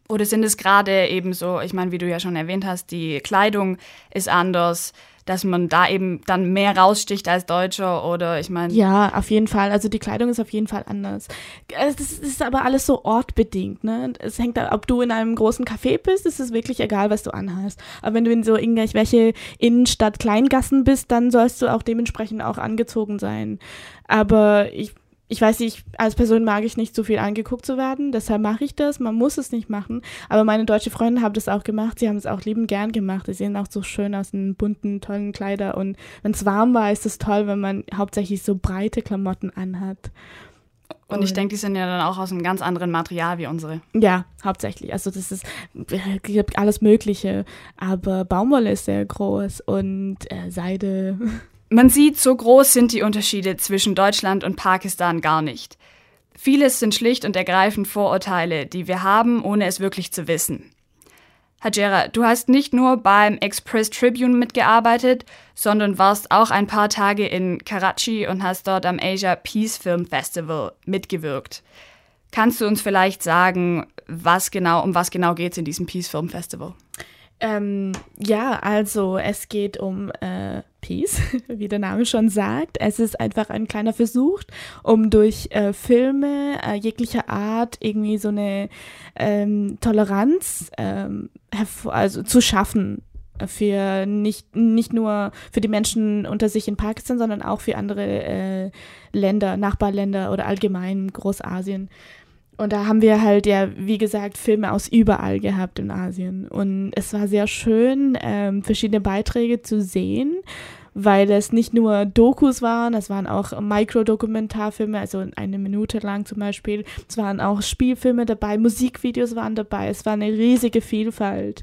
Oder sind es gerade eben so, ich meine, wie du ja schon erwähnt hast, die Kleidung ist anders, dass man da eben dann mehr raussticht als Deutscher oder ich meine...
Ja, auf jeden Fall. Also die Kleidung ist auf jeden Fall anders. Das ist aber alles so ortbedingt, ne? Es hängt da, ob du in einem großen Café bist, ist es wirklich egal, was du anhast. Aber wenn du in so irgendwelche Innenstadt-Kleingassen bist, dann sollst du auch dementsprechend auch angezogen sein. Aber ich Ich weiß nicht, als Person mag ich nicht so viel angeguckt zu werden, deshalb mache ich das. Man muss es nicht machen, aber meine deutsche Freunde haben das auch gemacht. Sie haben es auch liebend gern gemacht. Sie sehen auch so schön aus in bunten, tollen Kleider und wenn es warm war, ist es toll, wenn man hauptsächlich so breite Klamotten anhat.
Und, und ich denke, die sind ja dann auch aus einem ganz anderen Material wie unsere.
Ja, hauptsächlich. Also das ist, gibt alles Mögliche, aber Baumwolle ist sehr groß und äh, Seide...
Man sieht, so groß sind die Unterschiede zwischen Deutschland und Pakistan gar nicht. Vieles sind schlicht und ergreifend Vorurteile, die wir haben, ohne es wirklich zu wissen. Hajera, du hast nicht nur beim Express Tribune mitgearbeitet, sondern warst auch ein paar Tage in Karachi und hast dort am Asia Peace Film Festival mitgewirkt. Kannst du uns vielleicht sagen, was genau, um was genau geht es in diesem Peace Film Festival?
Ähm, ja, also es geht um äh, Peace, wie der Name schon sagt. Es ist einfach ein kleiner Versuch, um durch äh, Filme äh, jeglicher Art irgendwie so eine ähm, Toleranz ähm, hervor- also zu schaffen für nicht, nicht nur für die Menschen unter sich in Pakistan, sondern auch für andere äh, Länder, Nachbarländer oder allgemein Großasien. Und da haben wir halt ja, wie gesagt, Filme aus überall gehabt in Asien. Und es war sehr schön, ähm, verschiedene Beiträge zu sehen, weil es nicht nur Dokus waren, es waren auch Mikrodokumentarfilme, also eine Minute lang zum Beispiel. Es waren auch Spielfilme dabei, Musikvideos waren dabei. Es war eine riesige Vielfalt.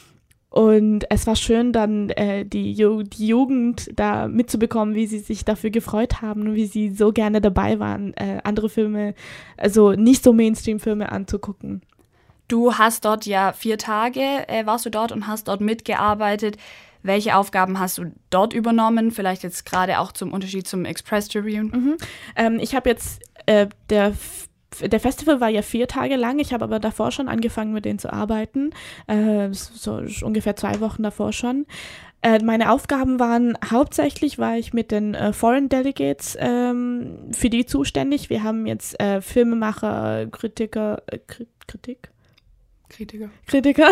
Und es war schön, dann äh, die, Ju- die Jugend da mitzubekommen, wie sie sich dafür gefreut haben und wie sie so gerne dabei waren, äh, andere Filme, also nicht so Mainstream-Filme anzugucken.
Du hast dort ja vier Tage, äh, warst du dort und hast dort mitgearbeitet. Welche Aufgaben hast du dort übernommen? Vielleicht jetzt gerade auch zum Unterschied zum Express Tribune.
Mhm. Ähm, ich habe jetzt, äh, der Der Festival war ja vier Tage lang, ich habe aber davor schon angefangen, mit denen zu arbeiten, äh, so ungefähr zwei Wochen davor schon. Äh, meine Aufgaben waren, hauptsächlich war ich mit den äh, Foreign Delegates ähm, für die zuständig. Wir haben jetzt äh, Filmemacher, Kritiker, äh, Kritik?
Kritiker.
Kritiker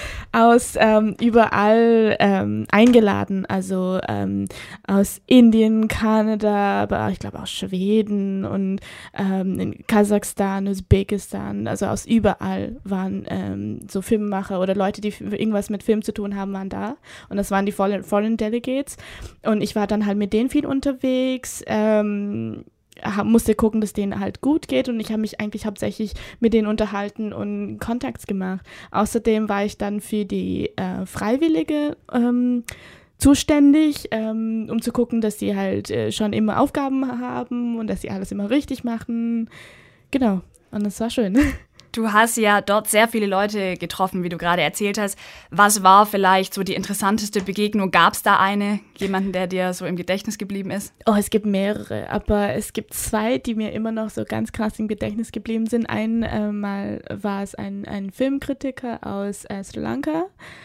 aus ähm, überall ähm, eingeladen, also ähm, aus Indien, Kanada, aber ich glaube auch Schweden und ähm, in Kasachstan, Usbekistan, also aus überall waren ähm, so Filmemacher oder Leute, die irgendwas mit Film zu tun haben, waren da und das waren die Foreign, Foreign Delegates und ich war dann halt mit denen viel unterwegs, ähm, musste gucken, dass denen halt gut geht und ich habe mich eigentlich hauptsächlich mit denen unterhalten und Kontakt gemacht. Außerdem war ich dann für die äh, Freiwillige ähm, zuständig, ähm, um zu gucken, dass sie halt äh, schon immer Aufgaben haben und dass sie alles immer richtig machen. Genau, und das war schön.
Du hast ja dort sehr viele Leute getroffen, wie du gerade erzählt hast. Was war vielleicht so die interessanteste Begegnung? Gab es da eine? Jemanden, der dir so im Gedächtnis geblieben ist?
Oh, es gibt mehrere, aber es gibt zwei, die mir immer noch so ganz krass im Gedächtnis geblieben sind. Einmal äh, war es ein, ein Filmkritiker aus äh, Sri Lanka.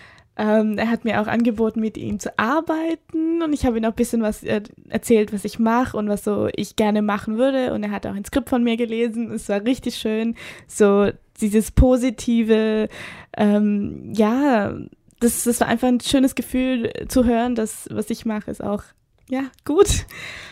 Ähm, er hat mir auch angeboten, mit ihm zu arbeiten und ich habe ihm auch ein bisschen was äh, erzählt, was ich mache und was so ich gerne machen würde und er hat auch ein Skript von mir gelesen. Es war richtig schön, so dieses positive, ähm, ja, das, das war einfach ein schönes Gefühl zu hören, dass was ich mache ist auch, ja, gut.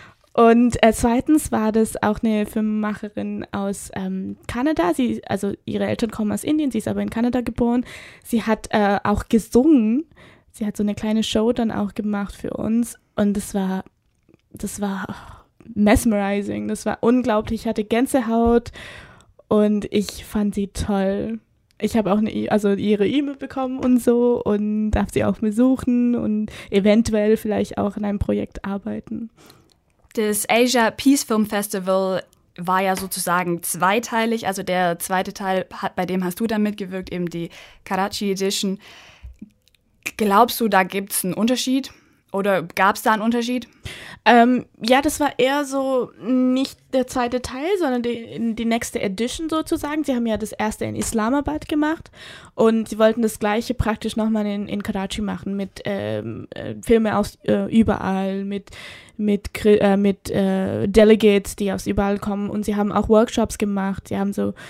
Und äh, zweitens war das auch eine Filmemacherin aus ähm, Kanada. Sie, also ihre Eltern kommen aus Indien, sie ist aber in Kanada geboren. Sie hat äh, auch gesungen. Sie hat so eine kleine Show dann auch gemacht für uns. Und das war, das war mesmerizing. Das war unglaublich. Ich hatte Gänsehaut und ich fand sie toll. Ich habe auch eine, also ihre E-Mail bekommen und so und darf sie auch besuchen und eventuell vielleicht auch in einem Projekt arbeiten.
Das Asia Peace Film Festival war ja sozusagen zweiteilig. Also der zweite Teil, hat, bei dem hast du dann mitgewirkt, eben die Karachi Edition. Glaubst du, da gibt es einen Unterschied? Oder gab es da einen Unterschied?
Ähm, ja, das war eher so nicht der zweite Teil, sondern die, die nächste Edition sozusagen. Sie haben ja das erste in Islamabad gemacht und sie wollten das gleiche praktisch nochmal in, in Karachi machen mit ähm, äh, Filme aus äh, überall, mit mit, äh, mit äh, Delegates, die aus überall kommen, und sie haben auch Workshops gemacht. Sie haben so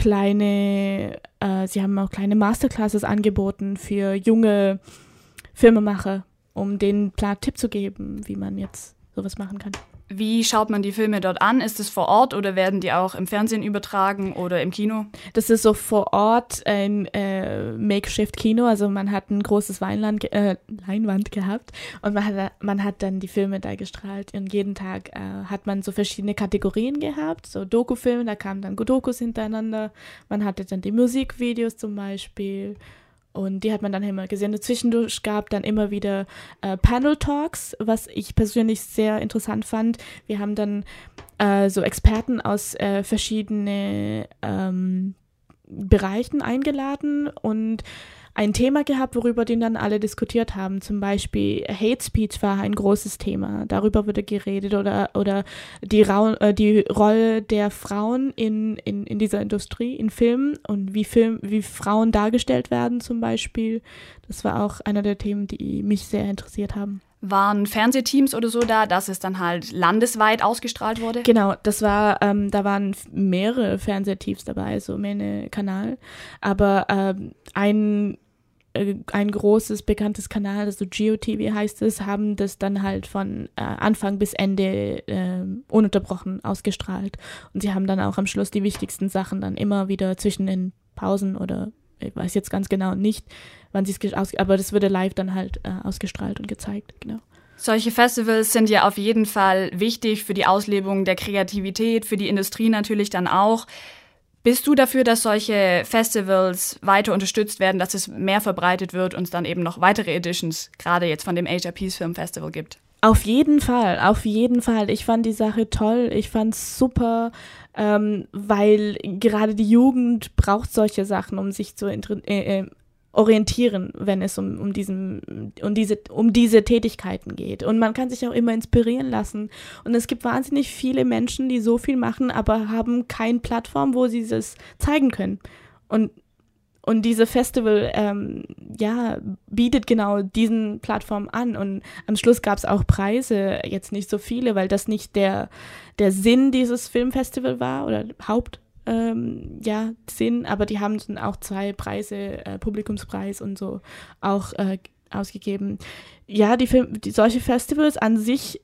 kleine, äh, sie haben auch kleine Masterclasses angeboten für junge Filmemacher, um denen ein paar Tipps zu geben, wie man jetzt sowas machen kann.
Wie schaut man die Filme dort an? Ist es vor Ort oder werden die auch im Fernsehen übertragen oder im Kino?
Das ist so vor Ort ein äh, Makeshift-Kino, also man hat ein großes Weinland, äh, Leinwand gehabt und man hat, man hat dann die Filme da gestrahlt und jeden Tag äh, hat man so verschiedene Kategorien gehabt, so Dokufilme, da kamen dann Dokus hintereinander, man hatte dann die Musikvideos zum Beispiel. Und die hat man dann immer gesehen. Zwischendurch gab dann immer wieder äh, Panel-Talks, was ich persönlich sehr interessant fand. Wir haben dann äh, so Experten aus äh, verschiedenen ähm, Bereichen eingeladen und ein Thema gehabt, worüber die dann alle diskutiert haben. Zum Beispiel Hate Speech war ein großes Thema. Darüber wurde geredet oder, oder die, Ra- äh, die Rolle der Frauen in, in, in dieser Industrie, in Filmen und wie, Film, wie Frauen dargestellt werden zum Beispiel. Das war auch einer der Themen, die mich sehr interessiert haben.
Waren Fernsehteams oder so da, dass es dann halt landesweit ausgestrahlt wurde?
Genau, das war, ähm, da waren mehrere Fernsehteams dabei, so mehrere Kanal. Aber ähm, ein, äh, ein großes, bekanntes Kanal, also GeoTV heißt es, haben das dann halt von äh, Anfang bis Ende äh, ununterbrochen ausgestrahlt. Und sie haben dann auch am Schluss die wichtigsten Sachen dann immer wieder zwischen den Pausen oder ich weiß jetzt ganz genau nicht, wann sie es aus, aber das wurde live dann halt äh, ausgestrahlt und gezeigt, genau.
Solche Festivals sind ja auf jeden Fall wichtig für die Auslebung der Kreativität, für die Industrie natürlich dann auch. Bist du dafür, dass solche Festivals weiter unterstützt werden, dass es mehr verbreitet wird und es dann eben noch weitere Editions, gerade jetzt von dem Asia Peace Film Festival gibt?
Auf jeden Fall, auf jeden Fall. Ich fand die Sache toll, ich fand's super, ähm, weil gerade die Jugend braucht solche Sachen, um sich zu äh, äh, orientieren, wenn es um, um, diesen, um, diese, um diese Tätigkeiten geht. Und man kann sich auch immer inspirieren lassen. Und es gibt wahnsinnig viele Menschen, die so viel machen, aber haben keine Plattform, wo sie das zeigen können. Und Und diese Festival, ähm, ja, bietet genau diesen Plattform an. Und am Schluss gab es auch Preise, jetzt nicht so viele, weil das nicht der, der Sinn dieses Filmfestival war oder Haupt, ähm, ja, Sinn. Aber die haben dann auch zwei Preise, äh, Publikumspreis und so, auch äh, ausgegeben. Ja, die, Film, die solche Festivals an sich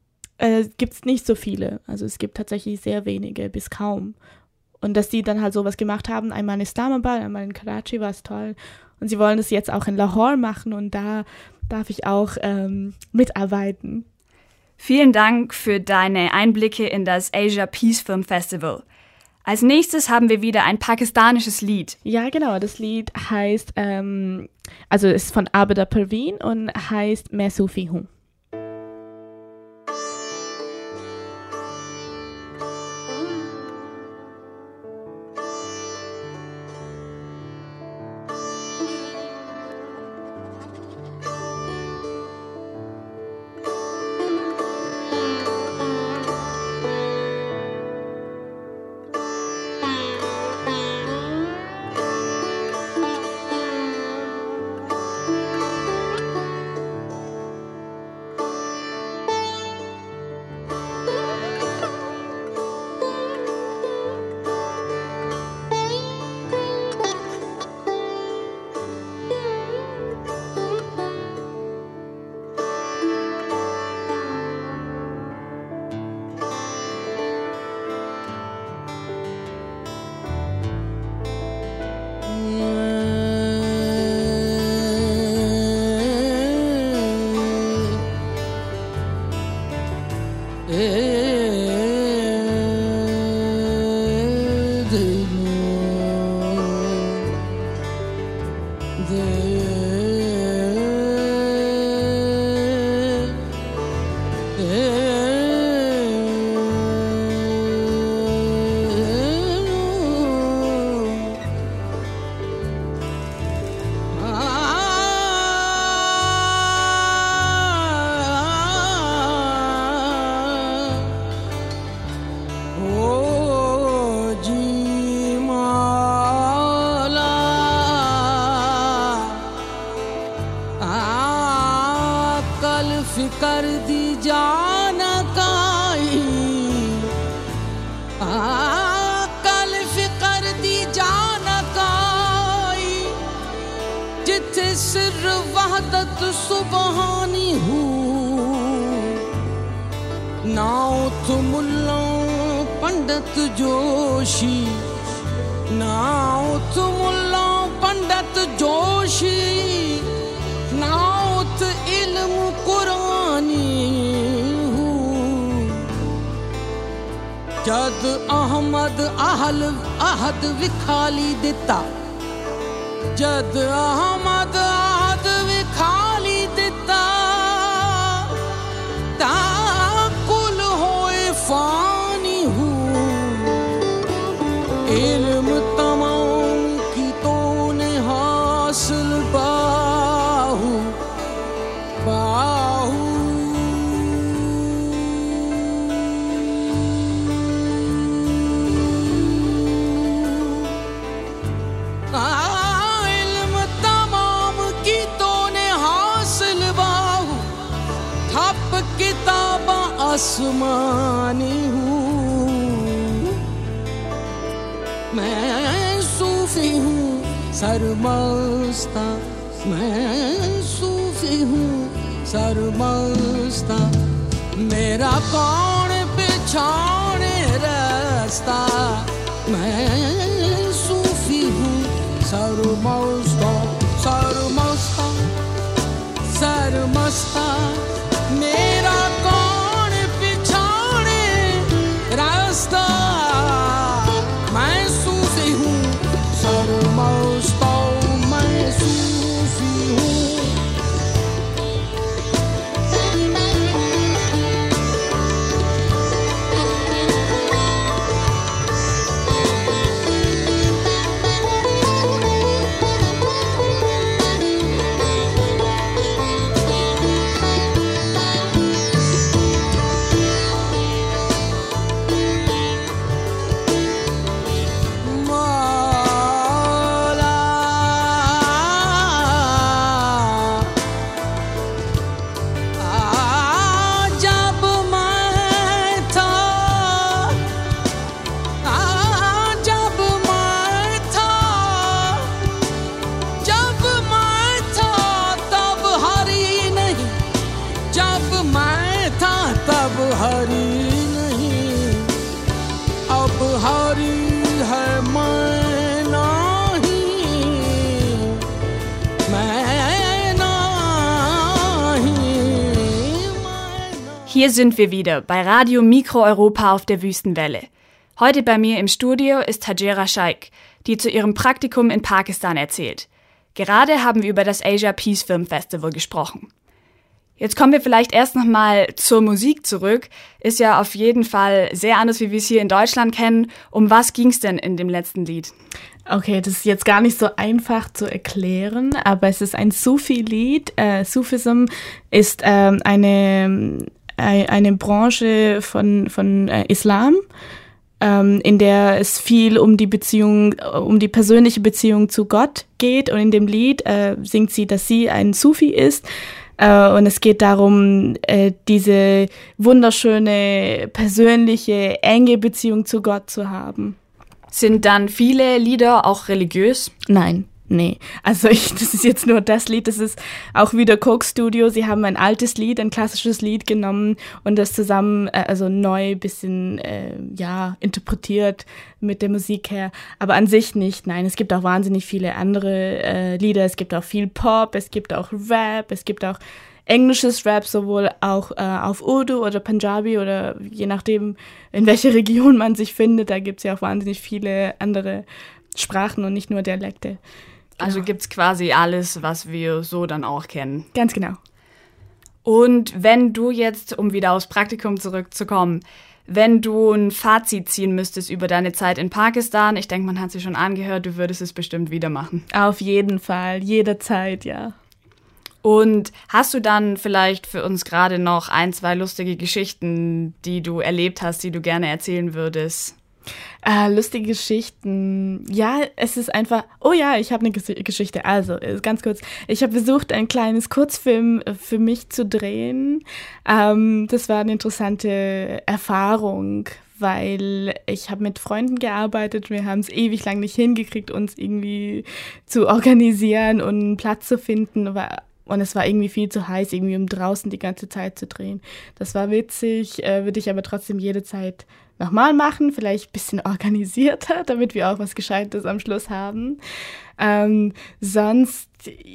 äh, gibt es nicht so viele. Also es gibt tatsächlich sehr wenige bis kaum. Und dass die dann halt sowas gemacht haben, einmal in Islamabad, einmal in Karachi, war es toll. Und sie wollen das jetzt auch in Lahore machen und da darf ich auch ähm, mitarbeiten.
Vielen Dank für deine Einblicke in das Asia Peace Film Festival. Als nächstes haben wir wieder ein pakistanisches Lied.
Ja, genau. Das Lied heißt, ähm, also ist von Abida Perveen und heißt Main Sufi Hoon.
फिकर दी जान काई आ कल फिकर दी जान काई जिथे सिर वहदत सुबहानी हूँ ना उथ मुल्लों पंडित जोशी ना उथ मुल्लों पंडित जोशी ना उथ इल्म कुरानी हूँ जद अहमद अहल अहद विखाली दिता जद अहमद अहद विखाली दिता ता कुल होए फानी हूँ इल्म तमाम की तो ने हासिल बाहू बाहू इल्म तमाम की तो ने हासिल बाहू ठप किताबा आसमानी हूँ मैं सूफी हूँ सरमस्ता मैं सूफी हूँ सरमस्ता मेरा कौन पिछाड़े रास्ता मैं सूफी हूँ सरमस्ता सरमस्ता सरमस्ता मेरा कौन पिछाड़े रास्ता मैं सूफी हूँ सरमस्ता मैं सूफी हूँ
Hier sind wir wieder bei Radio Mikro Europa auf der Wüstenwelle. Heute bei mir im Studio ist Hajera Shaikh, die zu ihrem Praktikum in Pakistan erzählt. Gerade haben wir über das Asia Peace Film Festival gesprochen. Jetzt kommen wir vielleicht erst nochmal zur Musik zurück. Ist ja auf jeden Fall sehr anders, wie wir es hier in Deutschland kennen. Um was ging es denn in dem letzten Lied?
Okay, das ist jetzt gar nicht so einfach zu erklären, aber es ist ein Sufi-Lied. Äh, Sufism ist ähm, eine, äh, eine Branche von, von äh, Islam, ähm, in der es viel um die Beziehung, um die persönliche Beziehung zu Gott geht. Und in dem Lied äh, singt sie, dass sie ein Sufi ist. Uh, und es geht darum, uh, diese wunderschöne, persönliche, enge Beziehung zu Gott zu haben.
Sind dann viele Lieder auch religiös?
Nein, nee. Also ich, das ist jetzt nur das Lied, das ist auch wieder Coke Studio. Sie haben ein altes Lied, ein klassisches Lied genommen und das zusammen, äh, also neu bisschen, äh, ja, interpretiert mit der Musik her. Aber an sich nicht, nein. Es gibt auch wahnsinnig viele andere äh, Lieder. Es gibt auch viel Pop, es gibt auch Rap, es gibt auch englisches Rap, sowohl auch äh, auf Urdu oder Punjabi oder je nachdem, in welcher Region man sich findet. Da gibt es ja auch wahnsinnig viele andere Sprachen und nicht nur Dialekte.
Also genau. Gibt's quasi alles, was wir so dann auch kennen.
Ganz genau.
Und wenn du jetzt, um wieder aufs Praktikum zurückzukommen, wenn du ein Fazit ziehen müsstest über deine Zeit in Pakistan, ich denke, man hat sie schon angehört, du würdest es bestimmt wieder machen.
Auf jeden Fall, jederzeit, ja.
Und hast du dann vielleicht für uns gerade noch ein, zwei lustige Geschichten, die du erlebt hast, die du gerne erzählen würdest?
Äh, lustige Geschichten. Ja, es ist einfach, oh ja, ich habe eine Ges- Geschichte. Also, äh, ganz kurz. Ich habe versucht, ein kleines Kurzfilm äh, für mich zu drehen. Ähm, das war eine interessante Erfahrung, weil ich habe mit Freunden gearbeitet. Wir haben es ewig lang nicht hingekriegt, uns irgendwie zu organisieren und einen Platz zu finden. Aber Und es war irgendwie viel zu heiß, irgendwie um draußen die ganze Zeit zu drehen. Das war witzig, äh, würde ich aber trotzdem jede Zeit nochmal machen, vielleicht ein bisschen organisierter, damit wir auch was Gescheites am Schluss haben. Ähm, sonst,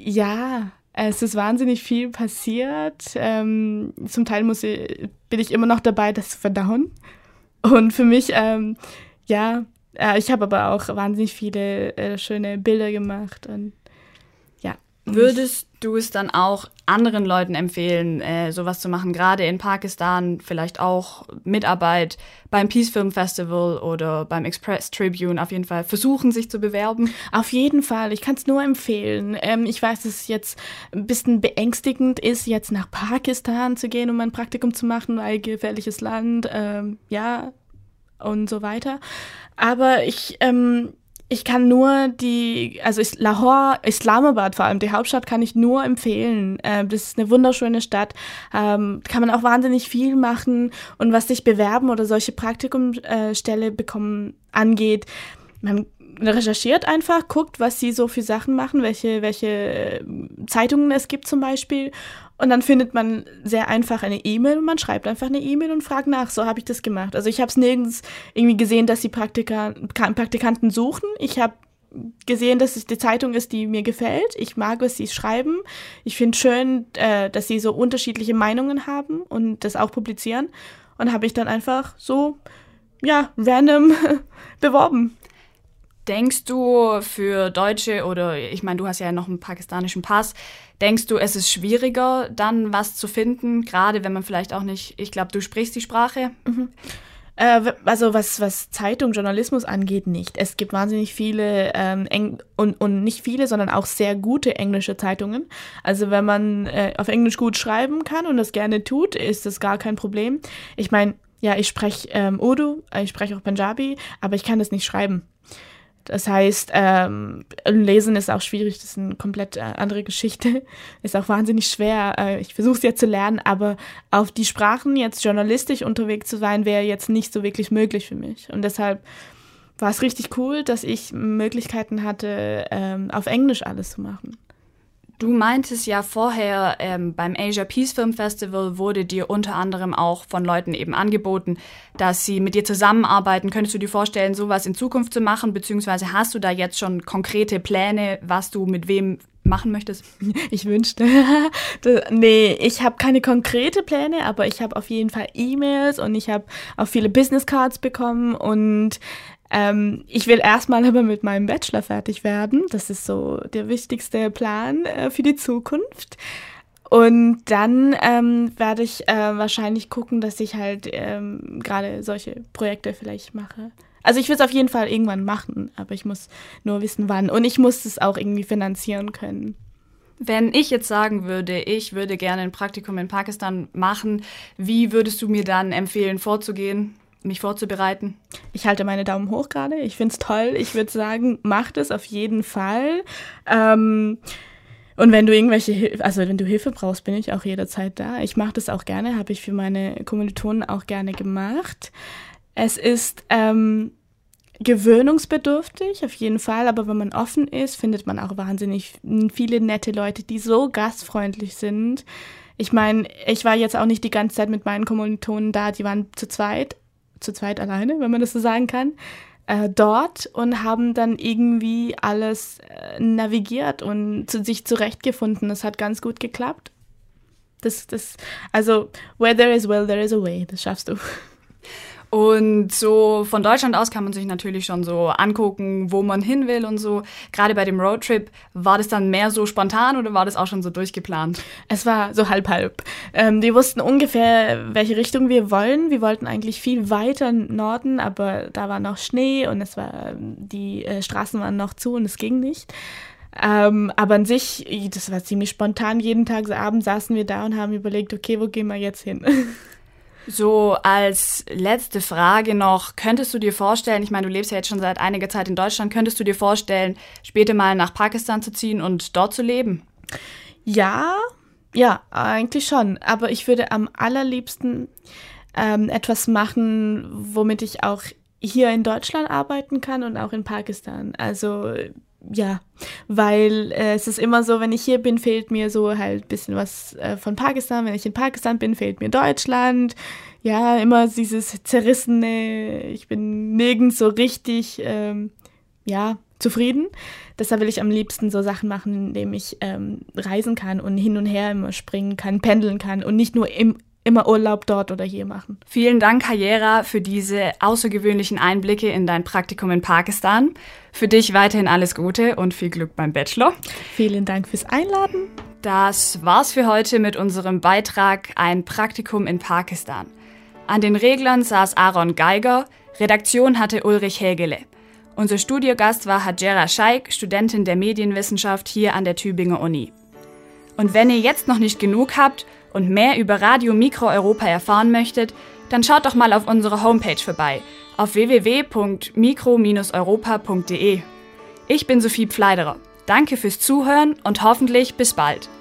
ja, es ist wahnsinnig viel passiert. Ähm, zum Teil muss ich, bin ich immer noch dabei, das zu verdauen. Und für mich, ähm, ja, äh, ich habe aber auch wahnsinnig viele äh, schöne Bilder gemacht und ja.
Würdest du es dann auch anderen Leuten empfehlen, äh, sowas zu machen, gerade in Pakistan, vielleicht auch Mitarbeit beim Peace Film Festival oder beim Express Tribune, auf jeden Fall versuchen, sich zu bewerben?
Auf jeden Fall, ich kann es nur empfehlen. Ähm, ich weiß, dass es jetzt ein bisschen beängstigend ist, jetzt nach Pakistan zu gehen, um ein Praktikum zu machen, weil gefährliches Land, ähm, ja, und so weiter. Aber ich, ähm, Ich kann nur die, also Lahore, Islamabad vor allem, die Hauptstadt kann ich nur empfehlen. Äh, das ist eine wunderschöne Stadt, ähm, kann man auch wahnsinnig viel machen. Und was sich bewerben oder solche Praktikumsstelle äh, bekommen angeht, man recherchiert einfach, guckt, was sie so für Sachen machen, welche, welche Zeitungen es gibt zum Beispiel. Und dann findet man sehr einfach eine E-Mail und man schreibt einfach eine E-Mail und fragt nach. So habe ich das gemacht. Also ich habe es nirgends irgendwie gesehen, dass sie Praktika- Praktikanten suchen. Ich habe gesehen, dass es die Zeitung ist, die mir gefällt. Ich mag, was sie schreiben. Ich finde schön, äh, dass sie so unterschiedliche Meinungen haben und das auch publizieren. Und habe ich dann einfach so, ja, random beworben.
Denkst du für Deutsche oder, ich meine, du hast ja noch einen pakistanischen Pass, denkst du, es ist schwieriger, dann was zu finden, gerade wenn man vielleicht auch nicht, ich glaube, du sprichst die Sprache?
Mhm. Äh, also was, was Zeitung, Journalismus angeht, nicht. Es gibt wahnsinnig viele, ähm, Eng- und, und nicht viele, sondern auch sehr gute englische Zeitungen. Also wenn man äh, auf Englisch gut schreiben kann und das gerne tut, ist das gar kein Problem. Ich meine, ja, ich spreche ähm, Urdu, ich spreche auch Punjabi, aber ich kann das nicht schreiben. Das heißt, ähm, Lesen ist auch schwierig, das ist eine komplett äh, andere Geschichte. Ist auch wahnsinnig schwer. Äh, ich versuche es jetzt zu lernen, aber auf die Sprachen jetzt journalistisch unterwegs zu sein, wäre jetzt nicht so wirklich möglich für mich. Und deshalb war es richtig cool, dass ich Möglichkeiten hatte, ähm, auf Englisch alles zu machen.
Du meintest ja vorher, ähm, beim Asia Peace Film Festival wurde dir unter anderem auch von Leuten eben angeboten, dass sie mit dir zusammenarbeiten. Könntest du dir vorstellen, sowas in Zukunft zu machen, beziehungsweise hast du da jetzt schon konkrete Pläne, was du mit wem machen möchtest?
Ich wünschte. Nee, ich habe keine konkrete Pläne, aber ich habe auf jeden Fall E-Mails und ich habe auch viele Business Cards bekommen und Ähm, ich will erstmal aber mit meinem Bachelor fertig werden. Das ist so der wichtigste Plan äh, für die Zukunft. Und dann ähm, werde ich äh, wahrscheinlich gucken, dass ich halt ähm, gerade solche Projekte vielleicht mache. Also ich will es auf jeden Fall irgendwann machen, aber ich muss nur wissen, wann. Und ich muss es auch irgendwie finanzieren können.
Wenn ich jetzt sagen würde, ich würde gerne ein Praktikum in Pakistan machen, wie würdest du mir dann empfehlen, vorzugehen? Mich vorzubereiten?
Ich halte meine Daumen hoch gerade. Ich finde es toll. Ich würde sagen, mach das auf jeden Fall. Ähm, und wenn du irgendwelche, Hil- also wenn du Hilfe brauchst, bin ich auch jederzeit da. Ich mache das auch gerne, habe ich für meine Kommilitonen auch gerne gemacht. Es ist ähm, gewöhnungsbedürftig, auf jeden Fall, aber wenn man offen ist, findet man auch wahnsinnig viele nette Leute, die so gastfreundlich sind. Ich meine, ich war jetzt auch nicht die ganze Zeit mit meinen Kommilitonen da, die waren zu zweit, zu zweit alleine, wenn man das so sagen kann, äh, dort und haben dann irgendwie alles äh, navigiert und zu, sich zurechtgefunden. Das hat ganz gut geklappt. Das, das, also, where there is will, there is a way. Das schaffst du.
Und so von Deutschland aus kann man sich natürlich schon so angucken, wo man hin will und so. Gerade bei dem Roadtrip, war das dann mehr so spontan oder war das auch schon so durchgeplant?
Es war so halb-halb. Ähm, wir wussten ungefähr, welche Richtung wir wollen. Wir wollten eigentlich viel weiter Norden, aber da war noch Schnee und es war, die äh, Straßen waren noch zu und es ging nicht. Ähm, aber an sich, das war ziemlich spontan. Jeden Tag abends saßen wir da und haben überlegt, okay, wo gehen wir jetzt hin?
So als letzte Frage noch, könntest du dir vorstellen, ich meine, du lebst ja jetzt schon seit einiger Zeit in Deutschland, könntest du dir vorstellen, später mal nach Pakistan zu ziehen und dort zu leben?
Ja, ja, eigentlich schon. Aber ich würde am allerliebsten ähm, etwas machen, womit ich auch hier in Deutschland arbeiten kann und auch in Pakistan. Also ja, weil äh, es ist immer so, wenn ich hier bin, fehlt mir so halt ein bisschen was äh, von Pakistan. Wenn ich in Pakistan bin, fehlt mir Deutschland. Ja, immer dieses Zerrissene. Ich bin nirgends so richtig, ähm, ja, zufrieden. Deshalb will ich am liebsten so Sachen machen, indem ich ähm, reisen kann und hin und her immer springen kann, pendeln kann und nicht nur im immer Urlaub dort oder hier machen.
Vielen Dank, Hayera, für diese außergewöhnlichen Einblicke in dein Praktikum in Pakistan. Für dich weiterhin alles Gute und viel Glück beim Bachelor.
Vielen Dank fürs Einladen.
Das war's für heute mit unserem Beitrag Ein Praktikum in Pakistan. An den Reglern saß Aaron Geiger, Redaktion hatte Ulrich Hägele. Unser Studiogast war Hajera Shaikh, Studentin der Medienwissenschaft hier an der Tübinger Uni. Und wenn ihr jetzt noch nicht genug habt und mehr über Radio Mikro Europa erfahren möchtet, dann schaut doch mal auf unserer Homepage vorbei, auf w w w punkt mikro Bindestrich europa punkt d e. Ich bin Sophie Pfleiderer. Danke fürs Zuhören und hoffentlich bis bald.